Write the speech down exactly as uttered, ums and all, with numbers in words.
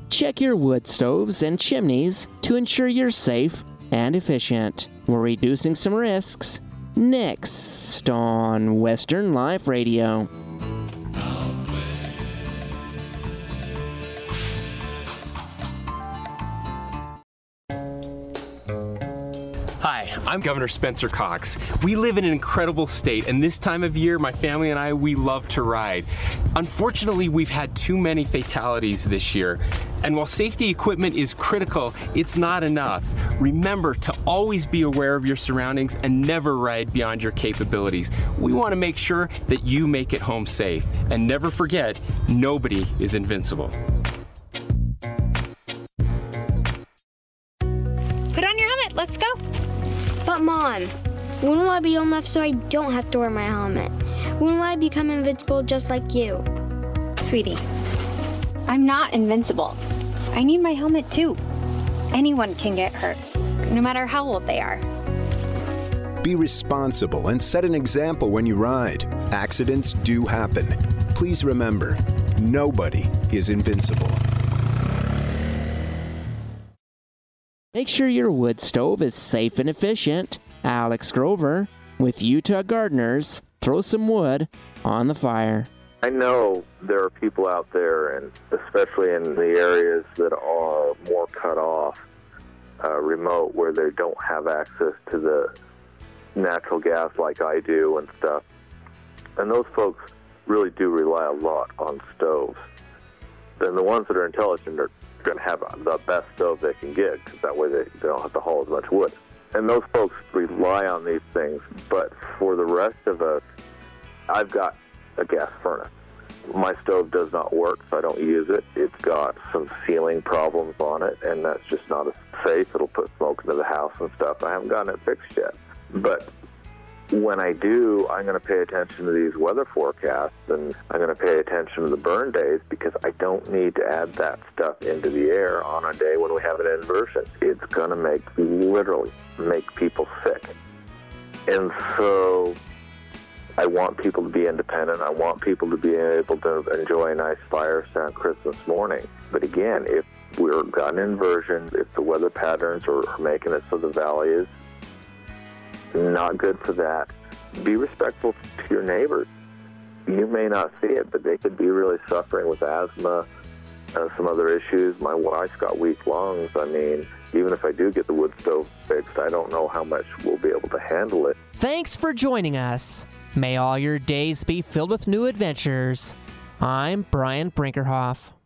Check your wood stoves and chimneys to ensure you're safe and efficient. We're reducing some risks. Next on Western Life Radio. Hi, I'm Governor Spencer Cox. We live in an incredible state, and this time of year, my family and I, we love to ride. Unfortunately, we've had too many fatalities this year, and while safety equipment is critical, it's not enough. Remember to always be aware of your surroundings and never ride beyond your capabilities. We want to make sure that you make it home safe, and never forget, nobody is invincible. Put on your helmet, let's go. But Mom, when will I be old enough so I don't have to wear my helmet? When will I become invincible just like you? Sweetie, I'm not invincible. I need my helmet too. Anyone can get hurt, no matter how old they are. Be responsible and set an example when you ride. Accidents do happen. Please remember, nobody is invincible. Make sure your wood stove is safe and efficient. Alex Grover with Utah Gardeners. Throw some wood on the fire. I know there are people out there, and especially in the areas that are more cut off, uh, remote, where they don't have access to the natural gas like I do and stuff. And those folks really do rely a lot on stoves. And the ones that are intelligent are going to have the best stove they can get, because that way they, they don't have to haul as much wood. And those folks rely on these things, but for the rest of us, I've got a gas furnace. My stove does not work, so I don't use it. It's got some sealing problems on it, and that's just not as safe. It'll put smoke into the house and stuff. I haven't gotten it fixed yet. But when I do, I'm going to pay attention to these weather forecasts, and I'm going to pay attention to the burn days, because I don't need to add that stuff into the air on a day when we have an inversion. It's going to make, literally, make people sick. And so I want people to be independent. I want people to be able to enjoy a nice fire on Christmas morning. But again, if we've got an inversion, if the weather patterns are making it so the valley is not good for that, be respectful to your neighbors. You may not see it, but they could be really suffering with asthma, uh, some other issues. My wife's got weak lungs. I mean, even if I do get the wood stove fixed, I don't know how much we'll be able to handle it. Thanks for joining us. May all your days be filled with new adventures. I'm Brian Brinkerhoff.